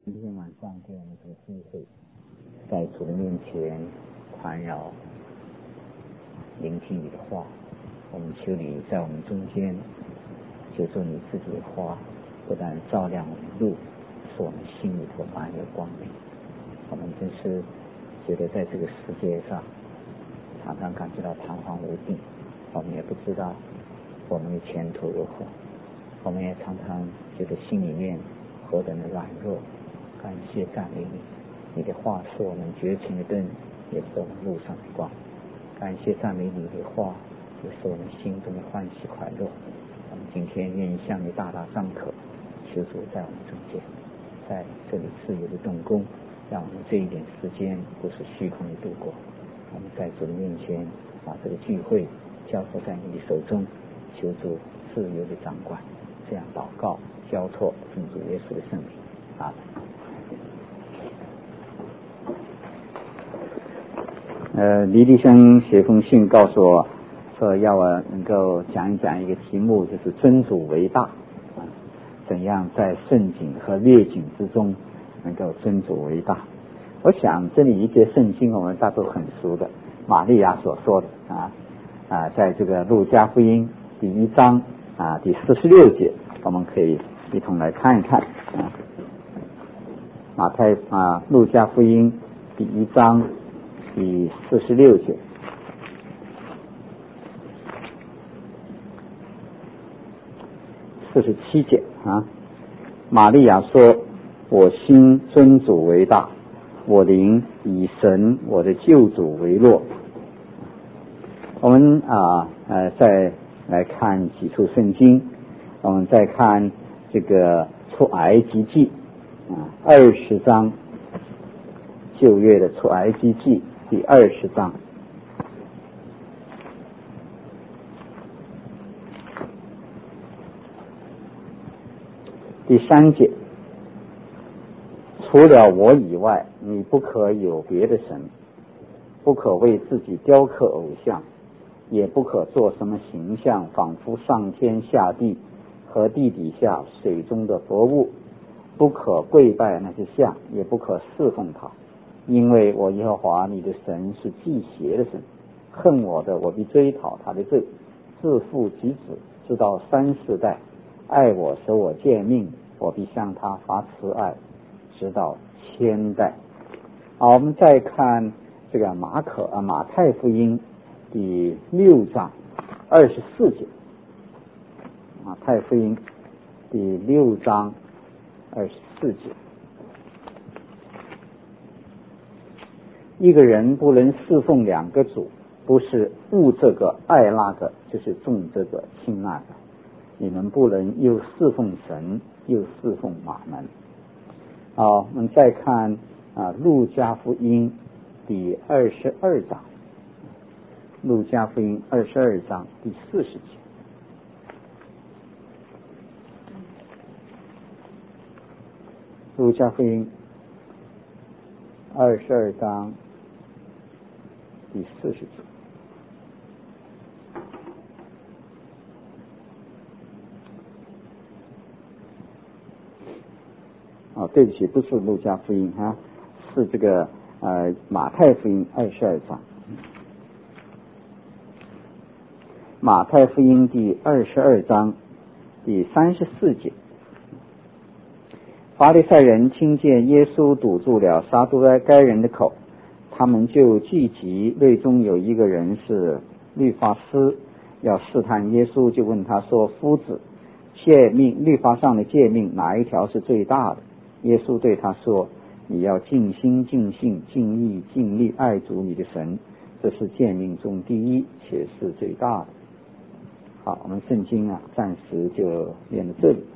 今天晚上给我们这个机会，在主的面前环绕聆听你的话，我们求你在我们中间，就做你自己的话，不但照亮我们的路，使我们心里头满有光明。我们真是觉得在这个世界上常常感觉到彷徨无定，我们也不知道我们的前途如何，我们也常常觉得心里面何等的软弱。感谢赞美你，你的话是我们绝情的灯，也是我们路上的光。感谢赞美你的话，也是我们心中的欢喜快乐。我们今天愿意向你大大张口，求主在我们中间，在这里自由的动工，让我们这一点时间不是虚空的度过。我们在主的面前把这个聚会交托在你的手中，求主自由的掌管。这样祷告交托奉主耶稣的圣名，阿们。李弟兄写封信告诉我说，要我能够讲一讲一个题目，就是尊主为大，怎样在盛景和劣景之中能够尊主为大。我想这里一节圣经我们大都很熟的，玛利亚所说的在这个路加福音第1章第46节，我们可以一同来看一看路加福音第1章第46节。47节玛利亚说：我心尊主为大，我灵以神我的救主为乐。我们再来看几处圣经，我们再看这个出埃及记20章，旧约的出埃及记第20章第3节，除了我以外，你不可有别的神，不可为自己雕刻偶像，也不可做什么形象，仿佛上天下地和地底下水中的活物，不可跪拜那些像，也不可侍奉他，因为我耶和华你的神是忌邪的神，恨我的，我必追讨他的罪，自父及子，直到3、4代；爱我守我诫命，我必向他发慈爱，直到1000代。我们再看这个马太福音第6章24节，马太福音第6章24节，一个人不能侍奉2个主，不是恶这个爱那个，就是重这个轻那个。你们不能又侍奉神，又侍奉马门。我们再看路加福音第22章，路加福音22章第40节。路加福音22章第40节。对不起，不是路加福音是这个马太福音22章。马太福音第22章第34节。法利赛人听见耶稣堵住了撒都该人的口，他们就聚集，内中有一个人是律法师，要试探耶稣，就问他说：夫子，律法上的诫命哪一条是最大的？耶稣对他说：你要尽心尽性尽意尽力爱主你的神，这是诫命中第一，且是最大的。好，我们圣经暂时就念到这里。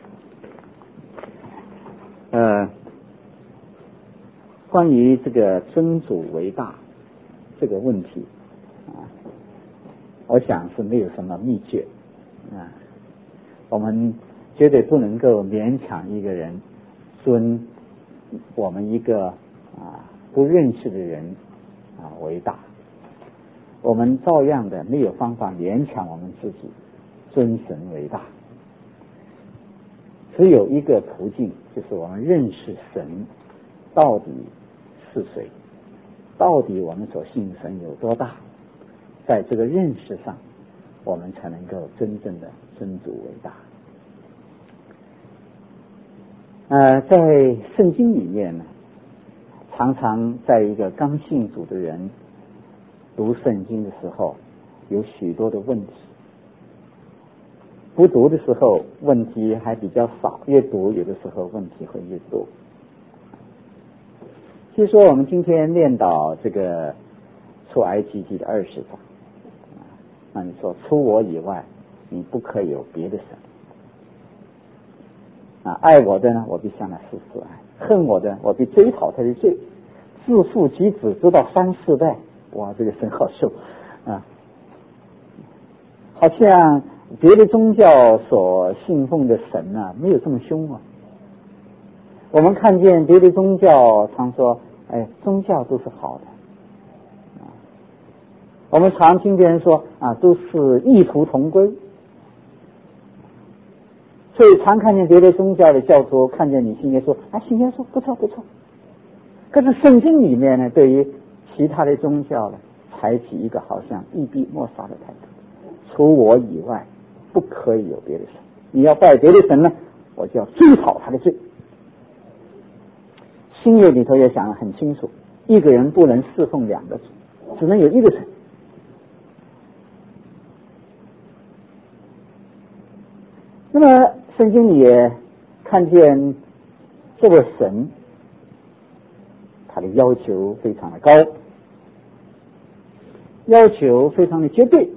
关于这个尊主为大这个问题我想是没有什么秘诀我们绝对不能够勉强一个人尊我们一个不认识的人为大，我们照样的没有方法勉强我们自己尊神为大。 只有一个途径，就是我们认识神到底是谁，到底我们所信神有多大，在这个认识上我们才能够真正的尊主为大。在圣经里面呢，常常在一个刚信主的人读圣经的时候有许多的问题，不读的时候问题还比较少，越读有的时候问题会越多。就说我们今天念到这个出埃及记的20章，那你说除我以外你不可以有别的神爱我的呢，我必向他施慈爱；恨我的，我必追讨他的罪。自父及子，直到3、4代。哇，这个神好受好像别的宗教所信奉的神没有这么凶我们看见别的宗教常说，宗教都是好的我们常听别人说都是异途同归。所以常看见别的宗教的教徒看见你信耶稣信耶稣不错不错。可是圣经里面呢，对于其他的宗教呢，采取一个好像一笔抹杀的态度，除我以外不可以有别的神，你要拜别的神呢，我就要追讨他的罪。新约里头也讲得很清楚，一个人不能侍奉2个主，只能有一个神。那么圣经里也看见这位神他的要求非常的高，要求非常的绝对。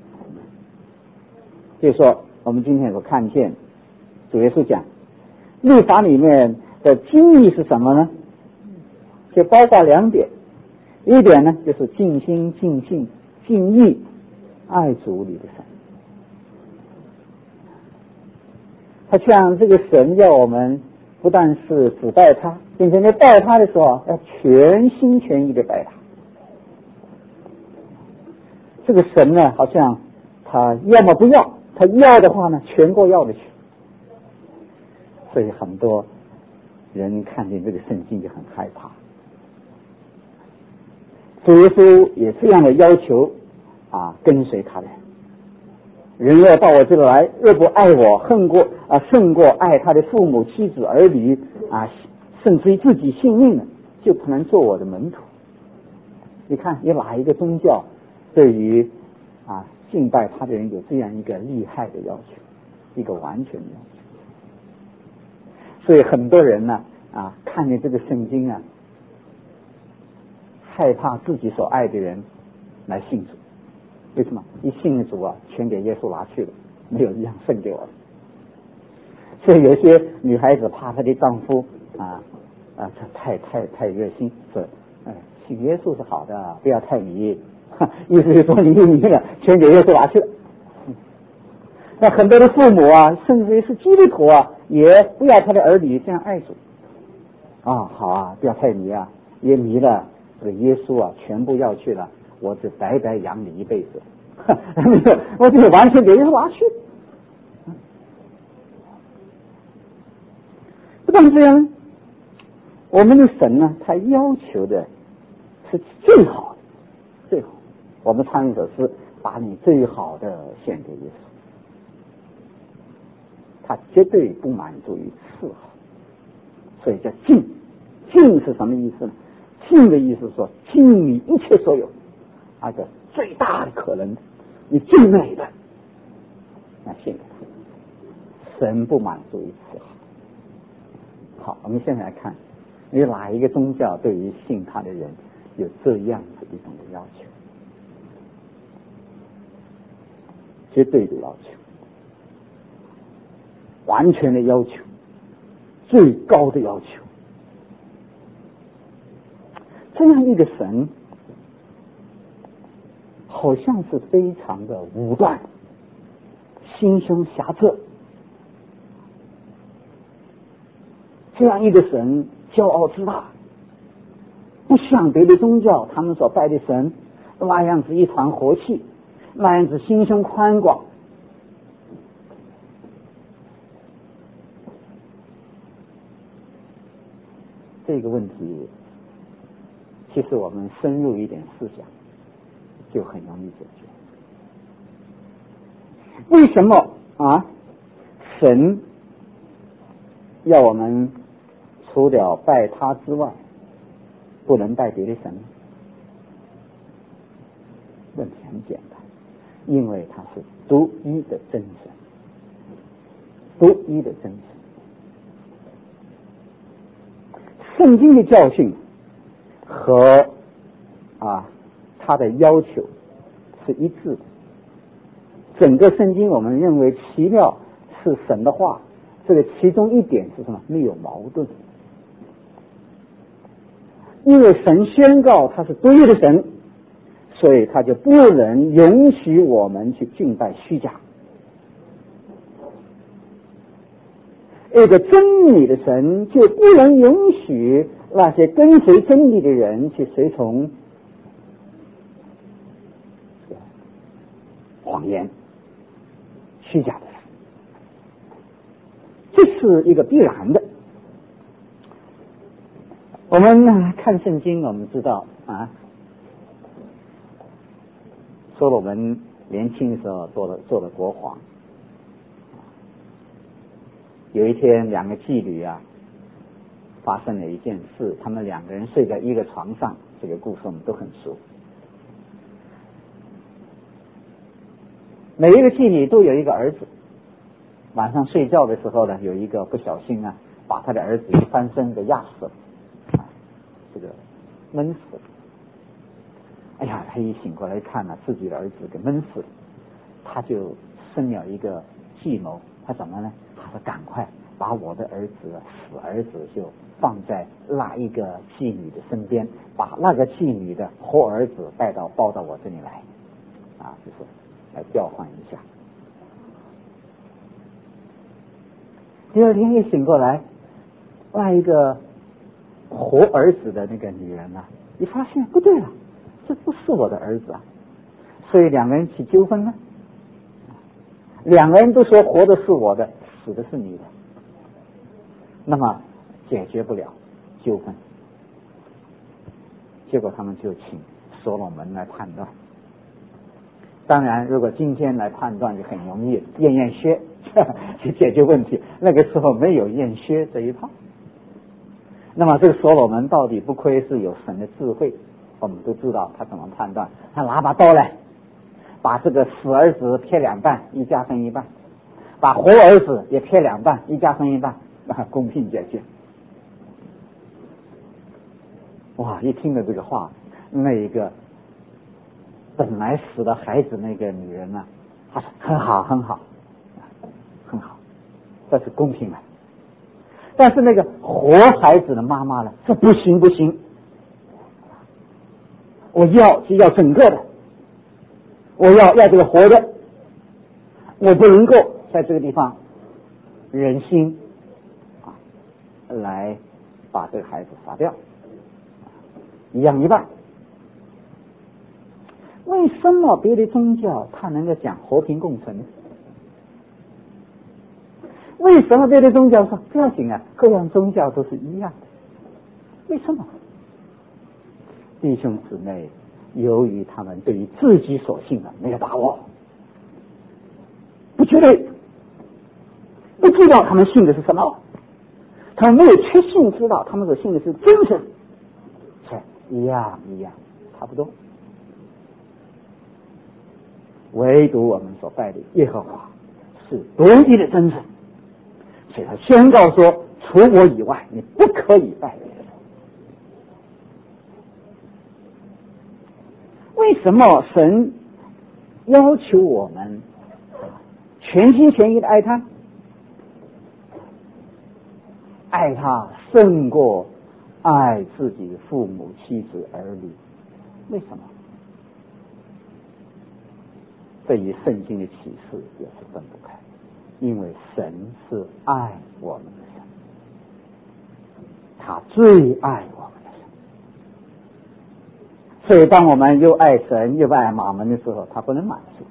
就是说我们今天所看见主耶稣讲律法里面的精义是什么呢？就包括2点，一点呢就是尽心尽性尽意爱主你的神。他像这个神要我们不但是只拜他，并且在拜他的时候要全心全意的拜他。这个神呢，好像他要么不要，他要的话呢，全国要的去。所以很多人看见这个圣经就很害怕。主耶稣也这样的要求跟随他的人若到我这里来，若不爱我，胜过爱他的父母妻子儿女甚至于自己性命呢，就不能做我的门徒。你看有哪一个宗教对于敬拜他的人有这样一个厉害的要求，一个完全的要求？所以很多人呢看见这个圣经害怕自己所爱的人来信主。为什么？一信了主全给耶稣拿去了，没有一样剩给我了。所以有些女孩子怕她的丈夫太热心，说信耶稣是好的，不要太迷。意思是说你了，全给耶稣拿去了。那很多的父母甚至于是基督徒也不要他的儿女这样爱主好不要太迷也迷了，这个耶稣全部要去了，我只白白养你一辈子，我就完全给耶稣拿去。不但这样，我们的神呢，他要求的是最好的，最好。我们唱一首诗，把你最好的献给耶稣。他绝对不满足于次好，所以叫尽。尽是什么意思呢？尽的意思是说尽你一切所有，而且最大的可能，你最美的献给他。神不满足于次好。好，我们现在来看有哪一个宗教对于信他的人有这样子一种的要求，绝对的要求，完全的要求，最高的要求。这样一个神好像是非常的武断，心胸狭窄。这样一个神骄傲自大，不像别的宗教他们所拜的神那样子一团和气，那样子心胸宽广。 这个问题，其实我们深入一点思想，就很容易解决。为什么神要我们除了拜他之外，不能拜别的神呢？问题很简单，因为他是独一的真神，独一的真神。圣经的教训和他的要求是一致的。整个圣经我们认为奇妙是神的话，这个其中一点是什么？没有矛盾。因为神宣告他是独一的神，所以他就不能允许我们去敬拜虚假。一个真理的神就不能允许那些跟随真理的人去随从谎言、虚假的人，这是一个必然的。我们看圣经，我们知道所罗门年轻的时候做了国王。有一天，两个妓女发生了一件事，他们两个人睡在一个床上，这个故事我们都很熟。每一个妓女都有一个儿子，晚上睡觉的时候呢，有一个不小心把他的儿子翻身给压死了，这个闷死了。哎呀，他一醒过来看自己的儿子给闷死了，他就生了一个计谋，他怎么呢？他说赶快把我的儿子死儿子就放在那一个妓女的身边，把那个妓女的活儿子抱到我这里来，就是来调换一下。第二天一醒过来，那一个活儿子的那个女人一发现不对了，这不是我的儿子所以两个人起纠纷了。两个人都说活的是我的，死的是你的，那么解决不了纠纷，结果他们就请所罗门来判断。当然如果今天来判断就很容易，验薛去解决问题，那个时候没有验薛这一套。那么这个所罗门到底不亏是有神的智慧，我们都知道他怎么判断。他拿把刀来，把这个死儿子撇两半，一家分一半，把活儿子也撇两半，一家分一半，公平解决。哇，一听了这个话，那一个本来死了孩子那个女人她说很好很好很好，这是公平的。但是那个活孩子的妈妈说不行不行，我要整个的，我要这个活的，我不能够在这个地方忍心来把这个孩子杀掉，一样一半。为什么别的宗教它能够讲和平共存？为什么别的宗教说不要紧各样宗教都是一样的？为什么？弟兄姊妹，由于他们对于自己所信的没有把握，不绝对，不知道他们信的是什么，他们没有确信知道他们所信的是真神，一样差不多。唯独我们所拜的耶和华是独一的真神，所以他宣告说，除我以外你不可以拜别人。为什么神要求我们全心全意的爱他？爱他胜过爱自己父母妻子儿女。为什么？对于圣经的启示也是分不开，因为神是爱我们的神，他最爱我们的神，所以当我们又爱神又爱马门的时候，他不能满足，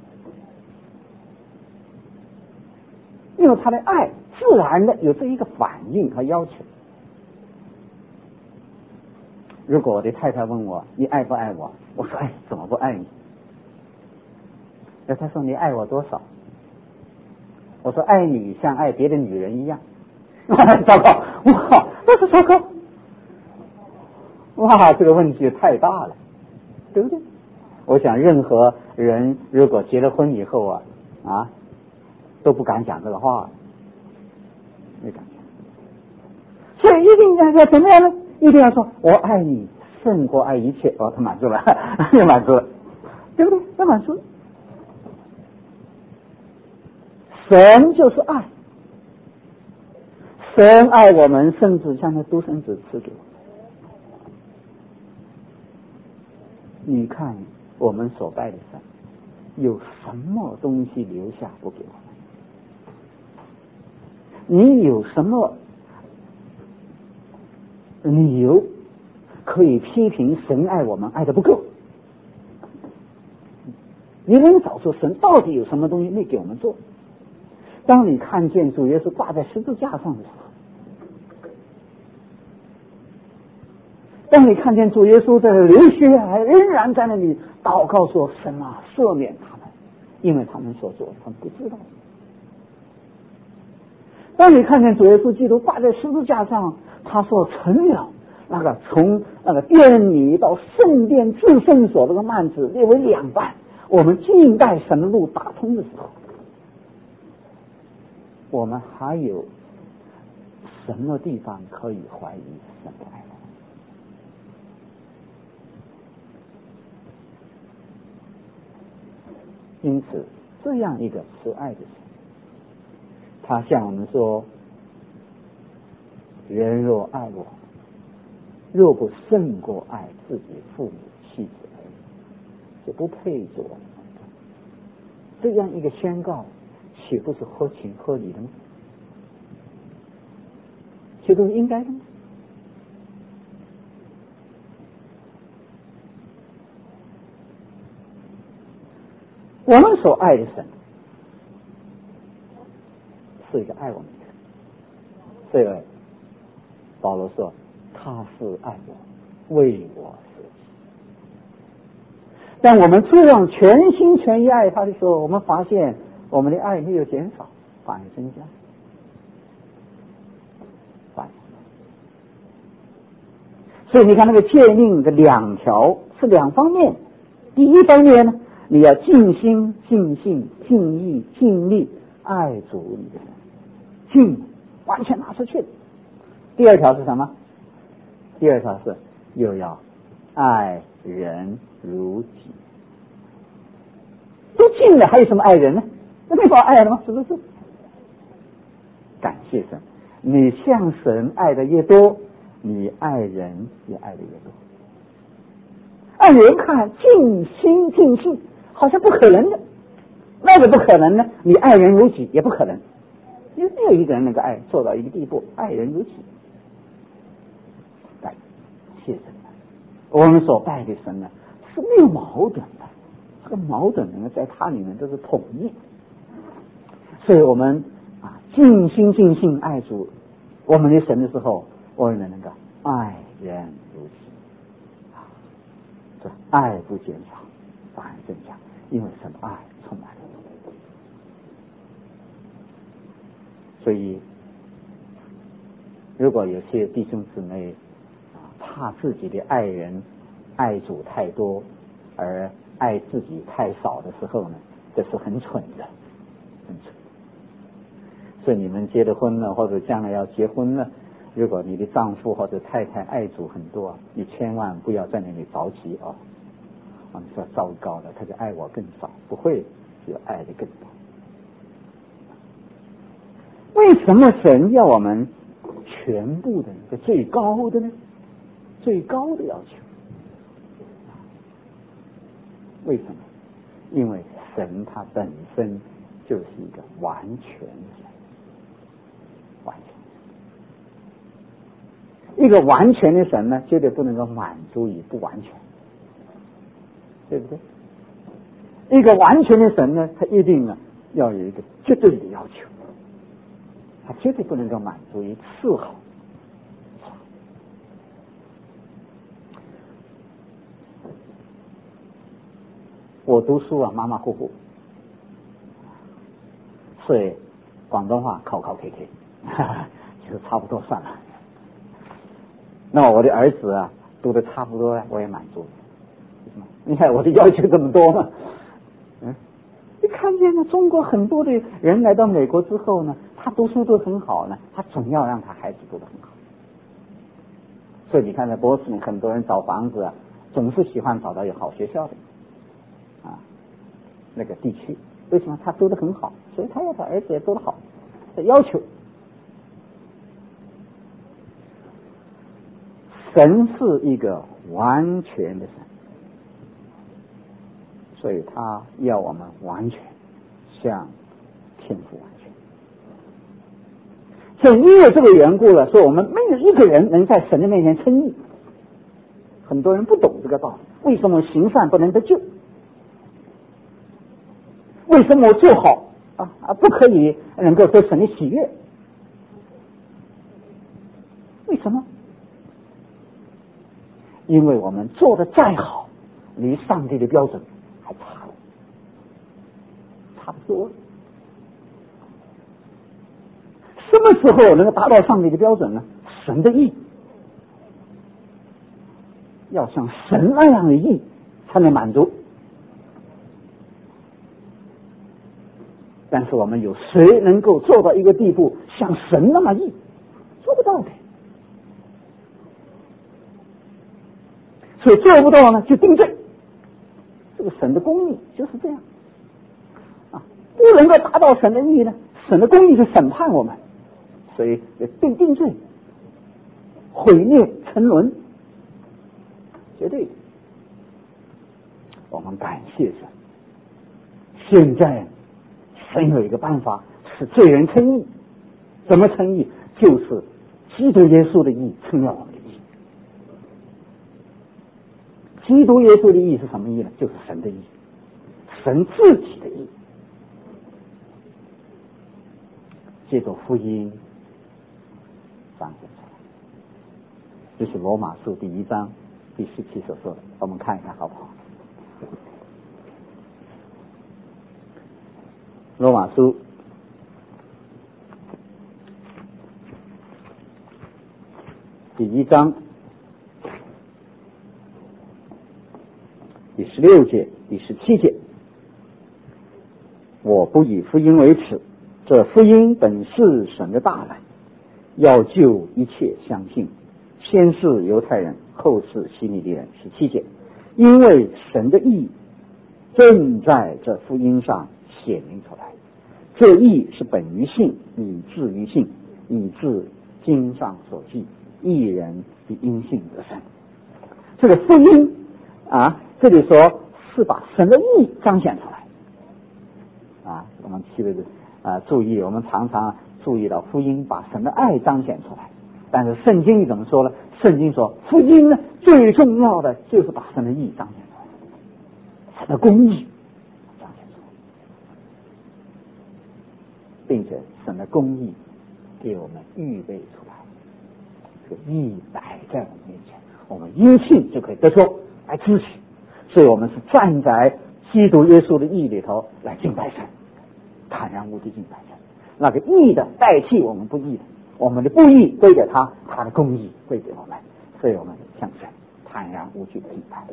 因为他的爱自然的有这一个反应和要求。 如果我的太太问我你爱不爱我，我说爱，怎么不爱你？那她说你爱我多少？我说爱你像爱别的女人一样。糟糕，哇，那是糟糕，哇，这个问题太大了，对不对？我想任何人如果结了婚以后都不敢讲这个话，没敢讲。所以一定要怎么样呢？一定要说我爱你胜过爱一切。他满足了，又满足了，对不对？他满足了。神就是爱，神爱我们，甚至将他独生子赐给我们。你看我们所拜的神，有什么东西留下不给我们？你有什么理由可以批评神爱我们爱的不够？你能找出神到底有什么东西没给我们做？当你看见主耶稣挂在十字架上的时候，当你看见主耶稣的流血还仍然在那里祷告说神啊赦免他们，因为他们所做他们不知道。当你看见主耶稣基督挂在十字架上，他说成了，那个从那个殿里到圣殿至圣所这个幔子列为两半，我们近代神的路打通的时候，我们还有什么地方可以怀疑神的爱？因此这样一个慈爱的神，他向我们说，人若爱我，若不胜过爱自己父母妻子儿女，就不配做我们。这样一个宣告岂不是合情合理的吗？岂不是应该的吗？我们所爱的神是一个爱我们的神，所以保罗说他是爱我，为我舍己。但我们这样全心全意爱他的时候，我们发现我们的爱没有减少，反而增加。所以你看那个诫命的两条是两方面。第一方面呢，你要尽心尽性尽意尽力爱主你的神，尽完全拿出去。第二条是什么？第二条是又要爱人如己。都尽了还有什么爱人呢？那没法爱了吗？是不是？感谢神，你向神爱的越多，你爱人也爱的越多。按人看尽心尽性好像不可能的，那个不可能呢？你爱人如己也不可能，因为没有一个人能够爱做到一个地步，爱人如己。感谢神，我们所拜的神呢是没有矛盾的，这个矛盾呢在它里面都是统一。所以我们尽心尽性爱主我们的神的时候，我们能够爱人如己。这爱不减少，反而增加，因为神的爱充满了。所以如果有些弟兄姊妹怕自己的爱人爱主太多而爱自己太少的时候呢，这是很蠢的，很蠢。所以你们结了婚了，或者将来要结婚了，如果你的丈夫或者太太爱主很多，你千万不要在那里着急你说糟糕了，他就爱我更少，不会，就爱的更多。为什么神要我们全部的一个最高的呢？最高的要求，为什么？因为神他本身就是一个完全的人，完全。一个完全的神呢，绝对不能够满足于不完全，对不对？一个完全的神呢，他一定要有一个绝对的要求，他绝对不能够满足于次好。 我读书啊马马虎虎，所以广东话考 KK， 就是差不多算了。那么我的儿子啊读的差不多，我也满足。你看我的要求这么多嘛，你看见了中国很多的人来到美国之后呢，他读书都很好呢，他总要让他孩子读得很好。所以你看在波士顿很多人找房子啊，总是喜欢找到有好学校的那个地区。为什么？他读得很好，所以他要他儿子也读得好的要求。神是一个完全的神，所以他要我们完全像天父完全。所以因为这个缘故了，说我们没有一个人能在神的面前称义。很多人不懂这个道理，为什么行善不能得救？为什么我做好不可以能够得神的喜悦？为什么？因为我们做的再好，离上帝的标准还差不多。什么时候能够达到上帝的标准呢？神的义，要像神那样的义才能满足。但是我们有谁能够做到一个地步像神那么义？做不到的。所以做不到呢，就定罪。这个神的公义就是这样不能够达到神的义呢，神的公义是审判我们，所以定罪，毁灭沉沦，绝对。我们感谢神，现在神有一个办法使罪人称义。怎么称义？就是基督耶稣的义称了我们的义。基督耶稣的义是什么义呢？就是神的义，神自己的义。借着福音彰显出来，这是罗马书第1章第17所说的。我们看一看好不好？罗马书第1章第16节、第17节，我不以福音为耻，这福音本是神的大能，要救一切相信，先是犹太人，后是希利尼人。17节，因为神的义正在这福音上显明出来，这义是本于信，以至于信，以致经上所记，义人必因信得生。这个福音这里说是把神的义彰显出来我们注意，我们常常注意到福音把神的爱彰显出来，但是圣经怎么说呢？圣经说福音呢最重要的就是把神的义彰显出来，神的公义彰显出来，并且神的公义给我们预备出来，这个义摆在我们面前，我们因信就可以得救来支取。所以我们是站在基督耶稣的义里头来敬拜神，坦然无惧敬拜神。那个义的代替我们不义的，我们的不义归给他，他的公义归给我们，所以我们向神坦然无惧的敬拜。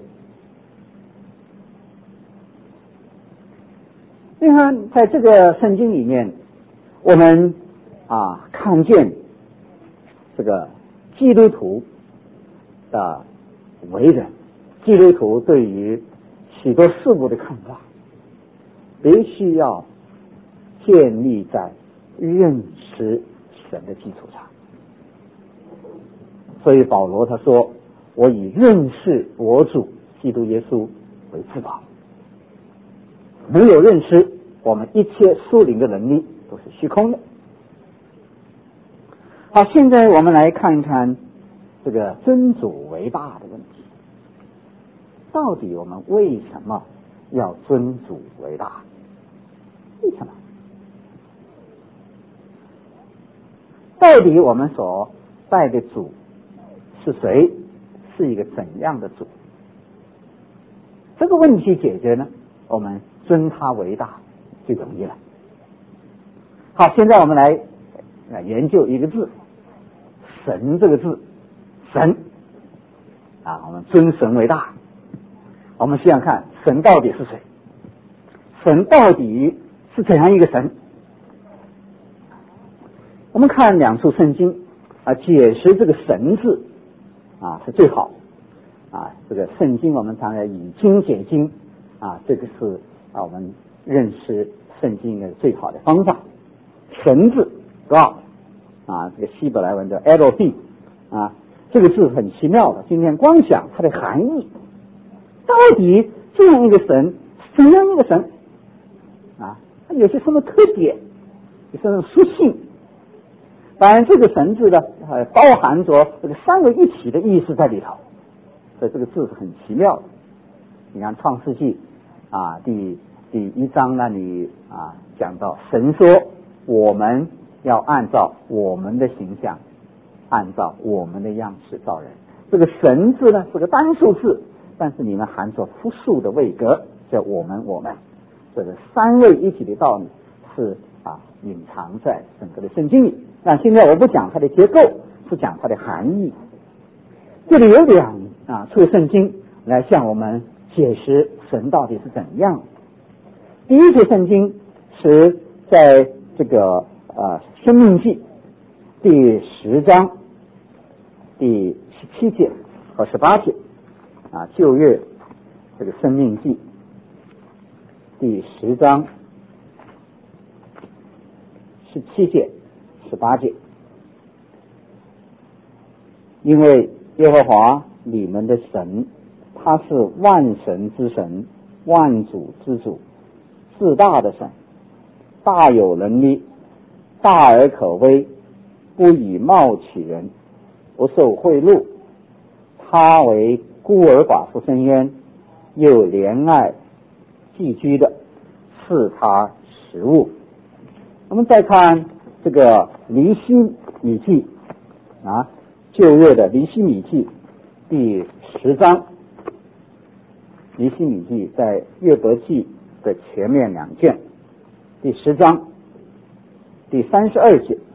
你看在这个圣经里面，我们看见这个基督徒的为人，基督徒对于许多事物的看法必须要建立在认识神的基础上。所以保罗他说，我以认识我主基督耶稣为至宝。没有认识，我们一切属灵的能力都是虚空的。好，现在我们来看一看这个尊主为大的问题。到底我们为什么要尊主为大？为什么？到底我们所拜的主是谁？是一个怎样的主？这个问题解决呢， 我们尊他为大就容易了。好，现在我们来研究一个字，神这个字，神啊，我们尊神为大。我们想想看，神到底是谁？神到底是怎样一个神？我们看两处圣经啊，解释这个神字啊是最好啊。这个圣经我们常常以经解经啊，这个是啊我们认识圣经的最好的方法。神字 God 啊，这个希伯来文的 Elohim 啊，这个字很奇妙的。今天光想它的含义，到底这样一个神，怎样一个神啊？它有些什么特点，有什么属性？当然，这个神字呢，包含着这个三位一体的意思在里头，所以这个字是很奇妙的。你看《创世纪》啊，第1章那里啊讲到，神说我们要按照我们的形象，按照我们的样式造人。这个神字呢是个单数字，但是里面含着复数的位格，叫我们。这个三位一体的道理是啊隐藏在整个的圣经里。那现在我不讲它的结构，是讲它的含义。这里有两处圣经来向我们解释神到底是怎样。第一处圣经是在这个申命记第10章第17节和18节啊，旧约这个申命记第10章17节18节，因为耶和华你们的神，他是万神之神，万主之主，至大的神，大有能力，大而可畏，不以貌取人，不受贿赂，他为孤儿寡妇伸冤，又怜爱寄居的，赐他食物。我们再看这个尼希米记啊，旧约的尼希米记第10章。尼希米记在约伯记的前面2卷，第10章第32节。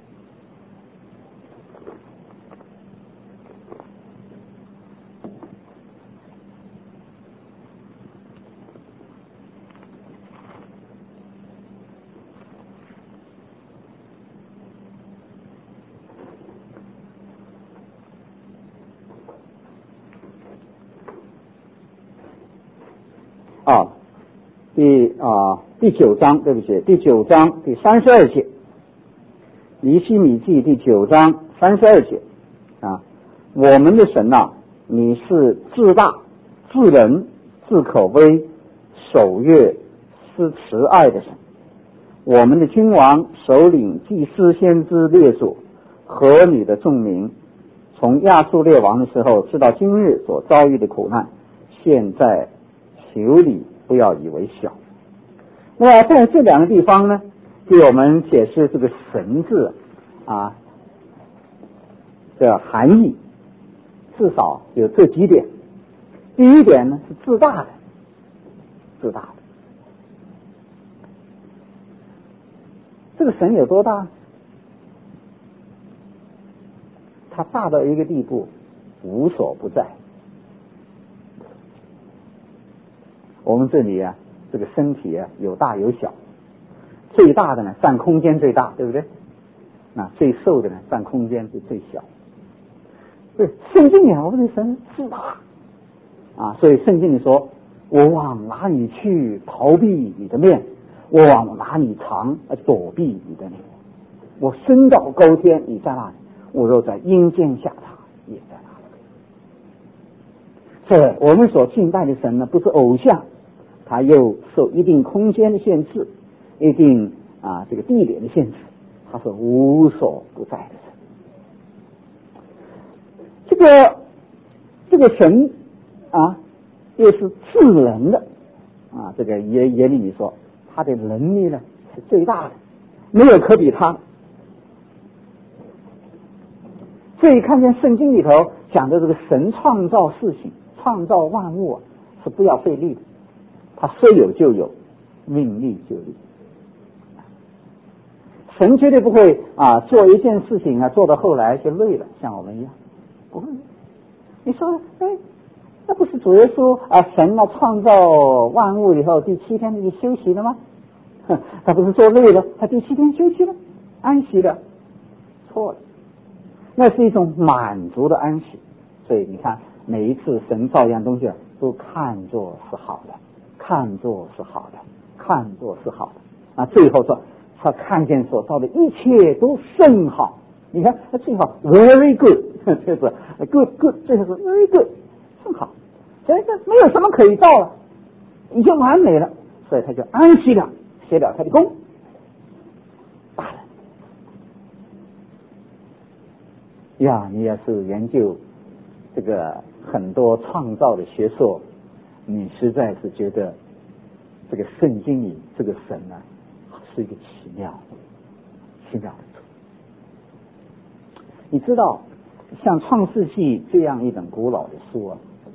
第9章，对不起，第9章第32节，尼希米记第9章32节啊，我们的神啊，你是至大、至仁、至可畏、守约、施慈爱的神。我们的君王、首领、祭司、先知、列祖和你的众民，从亚述列王的时候直到今日所遭遇的苦难，现在求你不要以为小。那么在这两个地方呢，给我们解释这个神字啊的含义，至少有这几点。第一点呢是自大的，这个神有多大？他大到一个地步，无所不在。我们这里啊，这个身体啊有大有小，最大的呢占空间最大，对不对？那最瘦的呢占空间是最小。对，圣经里我们的神是大啊，所以圣经里说：“我往哪里去逃避你的面？我往哪里藏躲避你的脸？我升到高天，你在那里；我若在阴间下榻，也在那里。”所以我们所敬拜的神呢，不是偶像。它又受一定空间的限制，一定这个地点的限制，它是无所不在的神。这个神啊，又是至仁的啊。这个耶利米说，他的能力呢是最大的，没有可比他。所以看见圣经里头讲的这个神创造事情、创造万物是不要费力的。 他说有就有，命立就立。神绝对不会做一件事情做到后来就累了，像我们一样，不会。你说，那不是主耶稣神创造万物以后第7天就休息了吗？他不是做累了，他第7天休息了，安息了？错了，那是一种满足的安息。所以你看，每一次神造一样东西都看作是好的，看作是好的，看作是好的。最后说他看见所造的一切都甚好。你看他最好 very good， 就是 good， 最后是 very good， 甚好。所以这没有什么可以造了，已经完美了，所以他就安息了，歇了他的功。罢了呀，你要是研究这个很多创造的学说，你实在是觉得这个圣经里这个神是一个奇妙的主。你知道像创世纪这样一本古老的书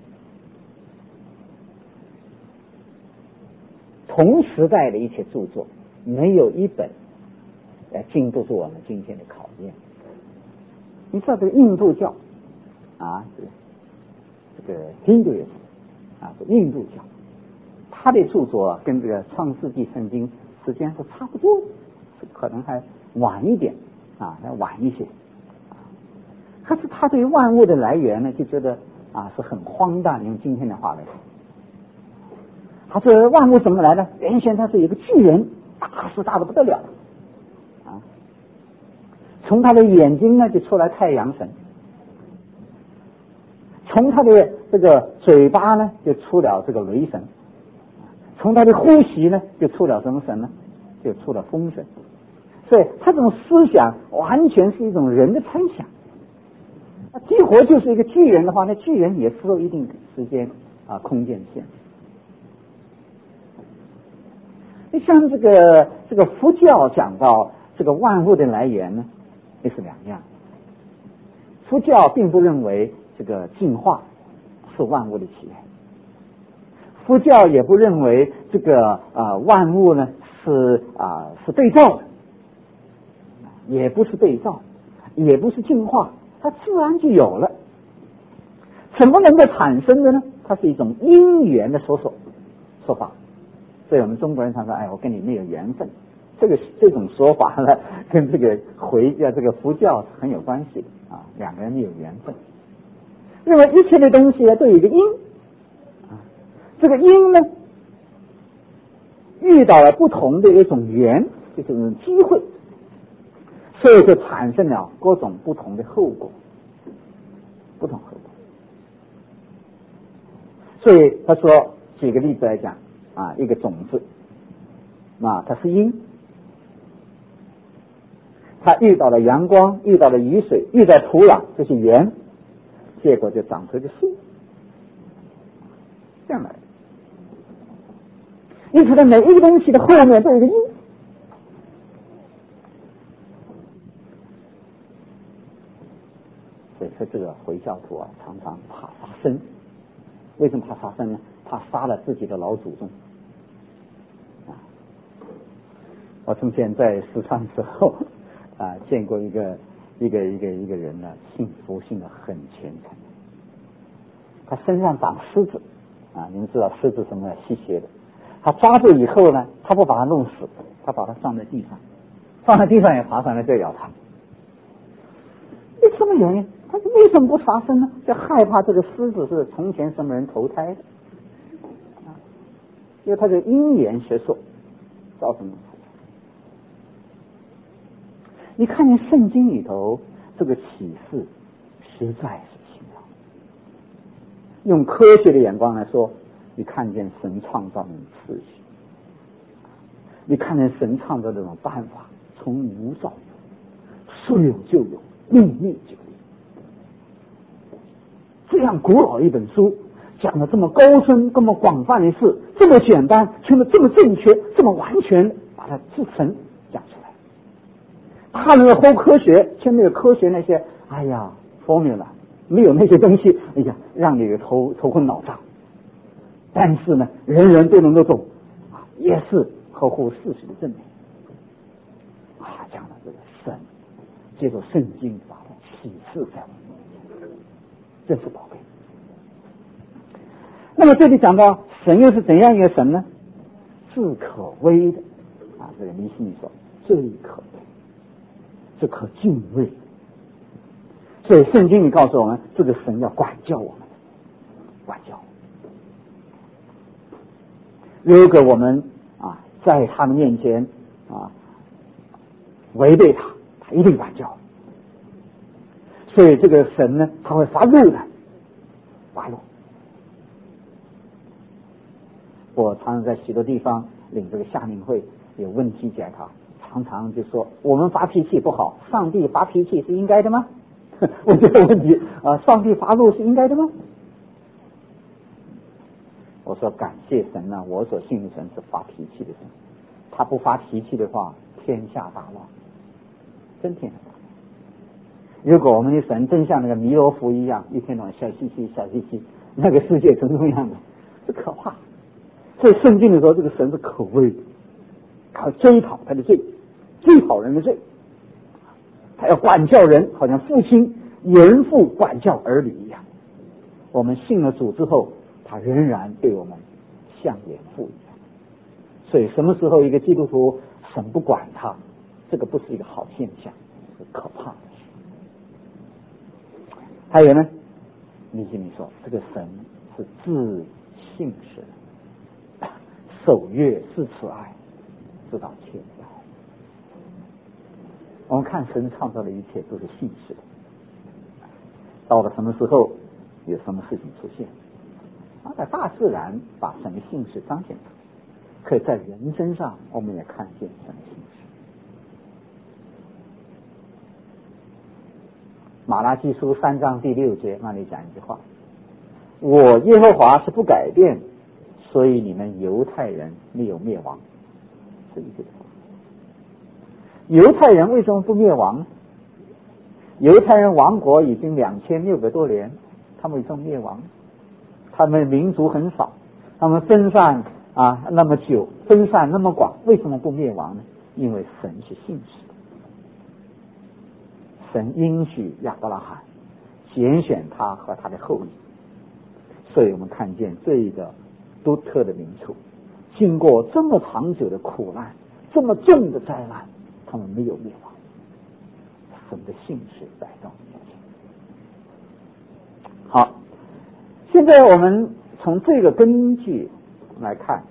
同时代的一些著作，没有一本经不住我们今天的考验。你知道这个印度教这个 Hinduism 印度教，他的著作跟这个创世纪圣经时间是差不多的，可能还晚一点还晚一些。可是他对于万物的来源呢，就觉得是很荒诞，用今天的话来说，他说万物怎么来呢？原先他是有个巨人，大的不得了从他的眼睛呢就出来太阳神，从他的这个嘴巴呢就出了这个雷神，从他的呼吸呢就出了什么神呢？就出了风神。所以他这种思想完全是一种人的猜想。激活就是一个巨人的话，那巨人也受一定时间空间限制。你像这个佛教讲到这个万物的来源呢，也是两样。佛教并不认为这个进化是万物的起源，佛教也不认为这个万物呢是被造的，也不是被造，也不是进化，它自然就有了。怎么能够产生的呢？它是一种因缘的说法。所以我们中国人常说，我跟你没有缘分。这种说法呢，跟这个这个佛教是很有关系的两个人没有缘分。认为一切的东西都有一个因这个因呢遇到了不同的一种缘，就是一种机会，所以就产生了各种不同的后果，所以他说，举个例子来讲一个种子它是因，它遇到了阳光，遇到了雨水，遇到土壤，这是缘，结果就长出一个树，这样来的。因此呢，每一个东西的后面都有一个因。所以说这个回教徒常常怕杀生。为什么怕杀生呢？怕杀了自己的老祖宗我从前在四川之后见过一个人呢，信佛信的很虔诚，他身上长虱子你们知道虱子什么吸血的，他抓住以后呢，他不把它弄死，他把它放在地上也爬上来再咬它。什么原因？他说为什么不杀生呢？就害怕这个狮子是从前什么人投胎的因为他的因缘学说造成的。你看见圣经里头这个启示实在是奇妙。用科学的眼光来说，你看见神创造的次序，你看见神创造的这种办法，从无造有，说有就有，命立就立。这样古老一本书，讲的这么高深、这么广泛的事，这么简单，却这么正确，这么完全，把它自成讲出来。他那个后科学，却没有科学那些formula，没有那些东西，让你头昏脑胀。 但是呢，人人都能够懂，也是合乎事实的证明。讲了这个神，借着圣经把它启示在我们面前，真是宝贝。那么这里讲到神又是怎样一个神呢？至可畏的这个尼希米说最可畏，这可敬畏。所以圣经里告诉我们，这个神要管教我们，管教。如果我们在他的面前违背他，他一定管教。所以这个神呢，他会发怒的，发怒。我常常在许多地方领这个夏令会，有问题解答，常常就说我们发脾气不好，上帝发脾气是应该的吗？问这个问题上帝发怒是应该的吗？我说感谢神啊，我所信的神是发脾气的神，他不发脾气的话，天下大乱，真天下大乱。如果我们的神真像那个弥罗福一样，一天到晚笑嘻嘻笑嘻嘻，那个世界成什么样的？这可怕。所以圣经里说，这个神是可畏的，他要追讨他的罪，追讨人的罪，他要管教人，好像父亲严父管教儿女一样。我们信了主之后，他仍然对我们像严父一样。所以什么时候一个基督徒神不管他，这个不是一个好现象，是可怕的事。还有呢，尼希米说这个神是自信实的，守约是慈爱，知道谦卑。我们看神创造的一切都是信实的，到了什么时候有什么事情出现，在大自然把神的信实彰显出来，可以在人身上我们也看见神的信实。马拉基书3章第6节那里讲一句话，我耶和华是不改变，所以你们犹太人没有灭亡，是一句话。犹太人为什么不灭亡呢？犹太人亡国已经2600多年，他们为什么灭亡？他们民族很少，他们分散那么久，分散那么广，为什么不灭亡呢？因为神是信实的，神应许亚伯拉罕拣选他和他的后裔，所以我们看见这一个独特的民族，经过这么长久的苦难，这么重的灾难，他们没有灭亡，神的信实在到面前。好，现在我们从这个根据来看，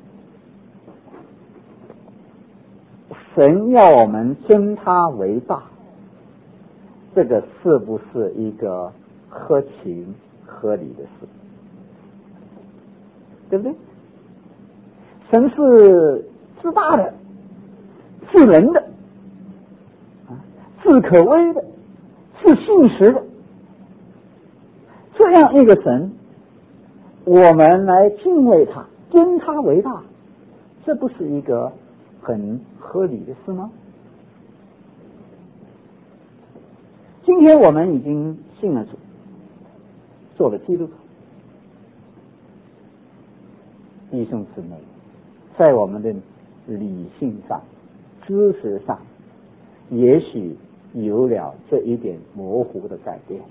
神要我们尊他为大，这个是不是一个合情合理的事？对不对？神是自大的，自仁的，自可畏的，是信实的。这样一个神，我们来敬畏他，尊他为大，这不是一个很合理的事吗？今天我们已经信了主，做了基督徒，弟兄姊妹，在我们的理性上、知识上，也许有了这一点模糊的改变，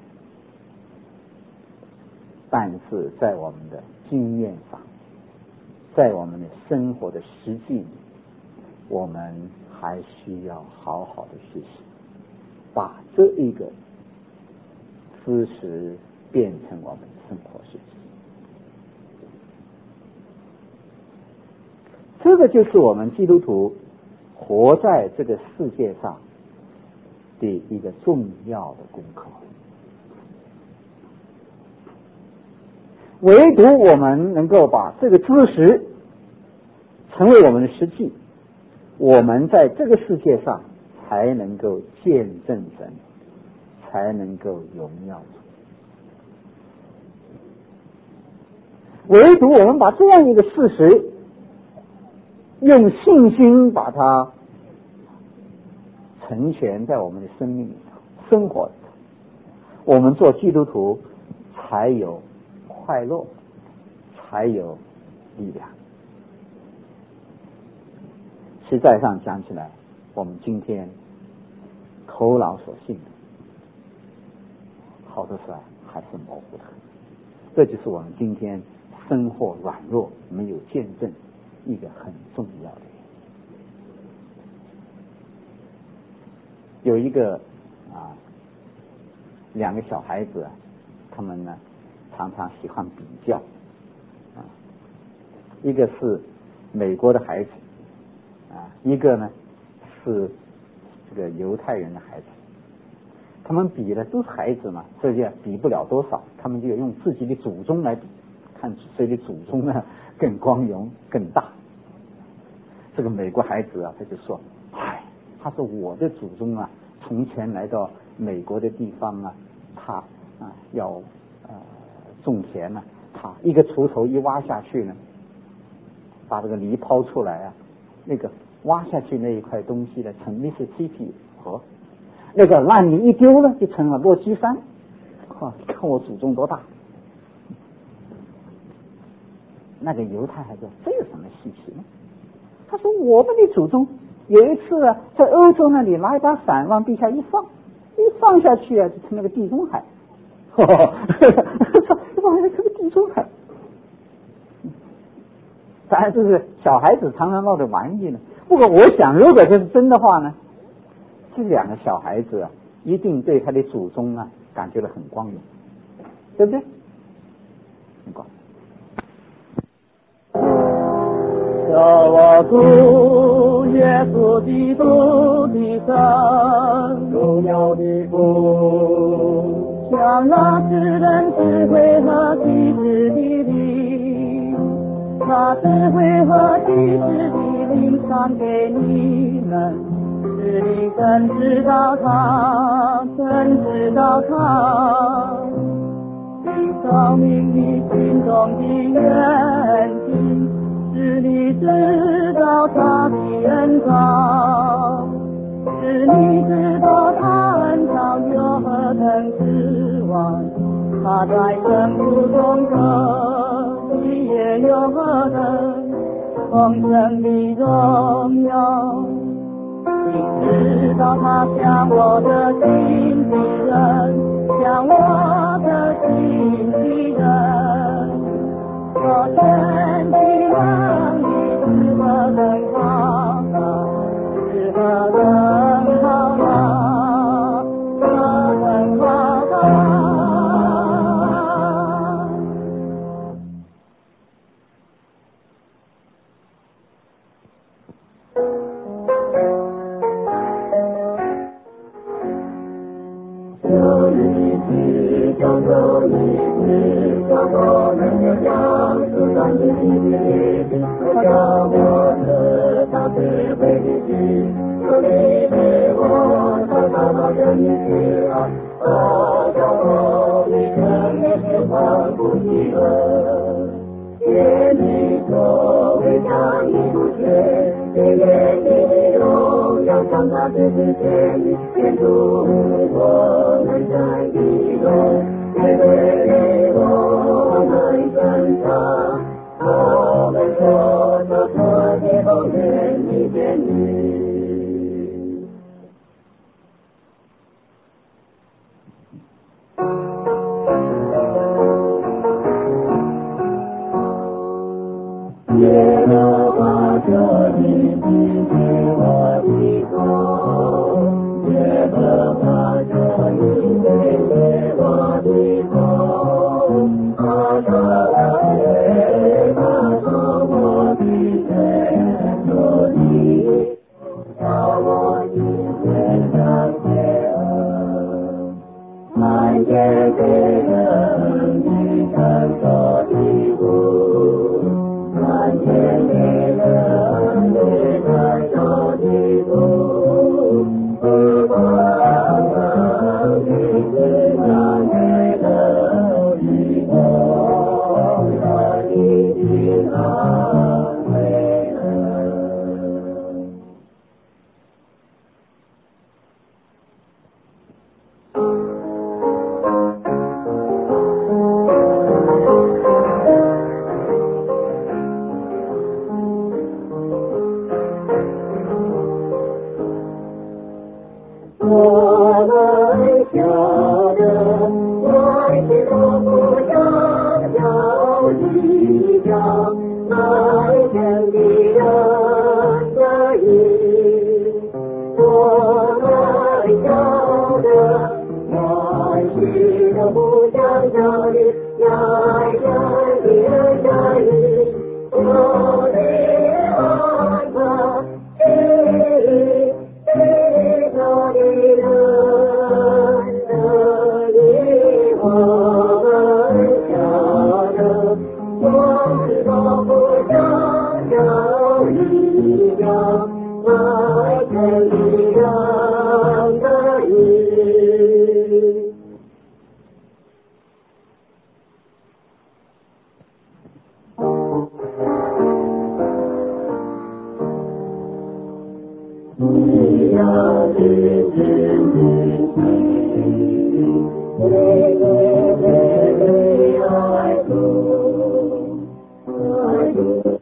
但是在我们的经验上，在我们的生活的实际里，我们还需要好好的学习，把这一个知识变成我们的生活实际。这个就是我们基督徒活在这个世界上的一个重要的功课。唯独我们能够把这个知识成为我们的实际，我们在这个世界上才能够见证神，才能够荣耀主。唯独我们把这样一个事实用信心把它成全在我们的生命里头、生活里头，我们做基督徒才有快乐，才有力量。实在上讲起来，我们今天头脑所信的，好多时候还是模糊的。这就是我们今天生活软弱没有见证一个很重要的。有一个两个小孩子他们呢常常喜欢比较一个是美国的孩子一个呢是这个犹太人的孩子。他们比的都是孩子嘛，所以也比不了多少，他们就用自己的祖宗来比，看谁的祖宗呢更光荣更大。这个美国孩子他就说，他说我的祖宗从前来到美国的地方他要种田他一个锄头一挖下去呢，把这个泥抛出来那个挖下去那一块东西呢成Mississippi河，那个烂泥一丢了就成了落基山。你看我祖宗多大。那个犹太孩子这有什么稀奇呢？他说我们的祖宗有一次在欧洲那里拿一把伞往地下一放下去就成了个地中海。放下成个地中海。当然这是小孩子常常闹的玩意呢。不过我想如果这是真的话呢，这两个小孩子一定对他的祖宗感觉到很光荣，对不对？很光荣。 叫我主耶稣基督的生荣耀的父，向那世人智慧和启示的灵，把智慧和启示的灵赏给你们，使你更知道他，更知道他，你照明你心中的眼睛，使你知道他的恩膏，使你知道他恩膏有何等指望，他在生父中的你也有何等丰盛的荣耀。你知道他像我的心的人，像我的心的人，我真的让你是何等好，是何等好何等好有一次就有一次，叫我能有样子当自己的，叫我的大智慧的心，求你给我找到真理叫我一生也是欢呼喜乐，愿你作为上一不缺，愿你的荣耀向他的之前，愿主我们在一路，愿为我们身上，我们所做的都愿你见你。耶和华这里是我的头，耶和华这里是我的头，他的爱他从我的身着你，叫我的身上邪恶，看见这人的感受的苦，看见别人的感受的苦，不管你是哪内的与我的平安为人。 爱主，爱主。